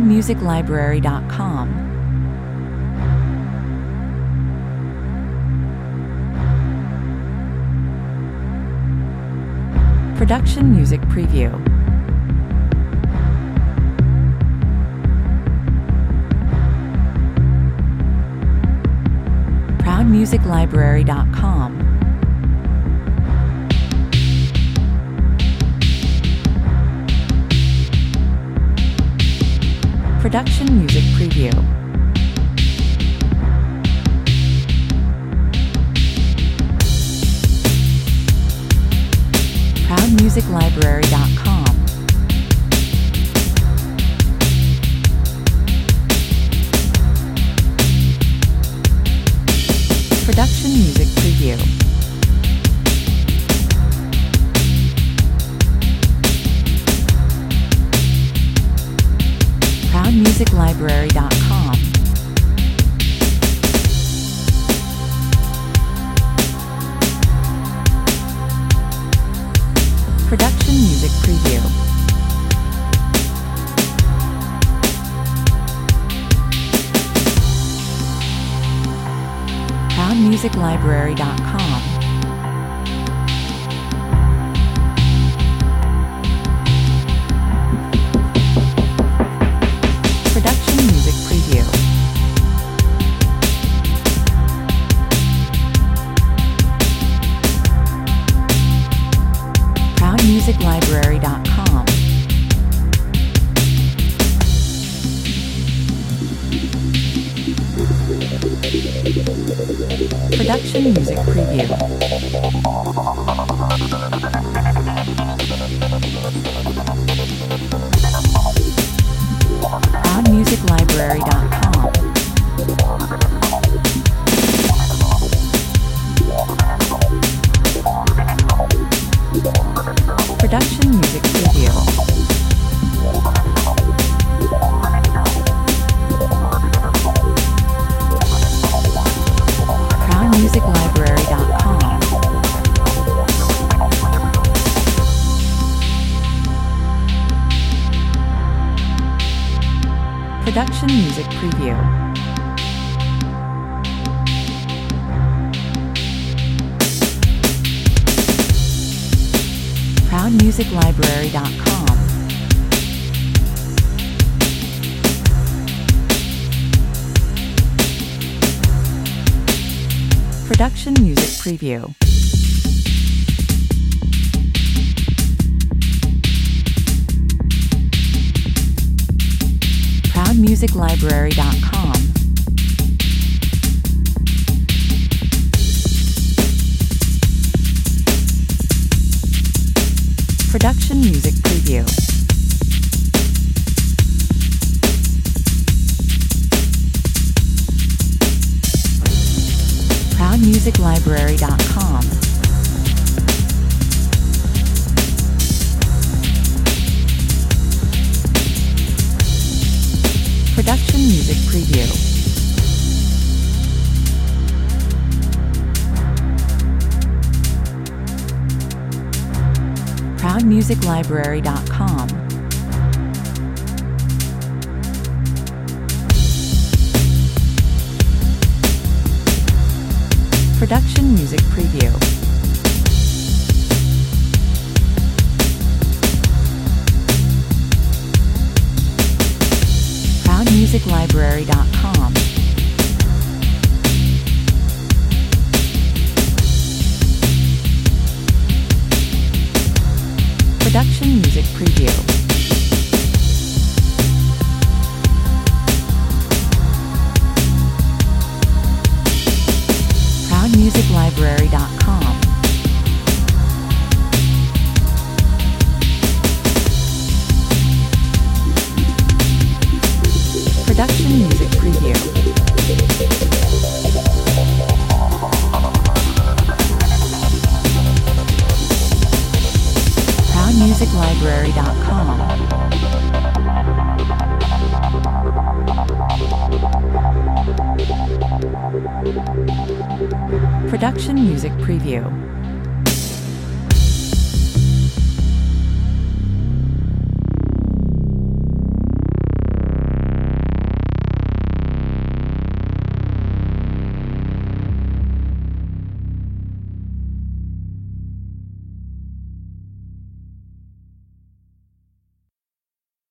ProudMusicLibrary.com. Production Music Preview. ProudMusicLibrary.com. Production Music Preview. ProudMusicLibrary.com. Production Music Preview. ProudMusicLibrary.com. Production Music Preview. ProudMusicLibrary.com. Production Music Preview. ProudMusicLibrary.com. Production Music Preview. ProudMusicLibrary.com. Production Music Preview. ProudMusicLibrary.com. Production Music Preview. ProudMusicLibrary.com. Production Music Preview. ProudMusicLibrary.com. Production Music Preview. ProudMusicLibrary.com. Production Music Preview. ProudMusicLibrary.com. Production Music Preview. ProudMusicLibrary.com. Production Music Preview. ProudMusicLibrary.com. Production Music Preview. ProudMusicLibrary.com. Production Music Preview.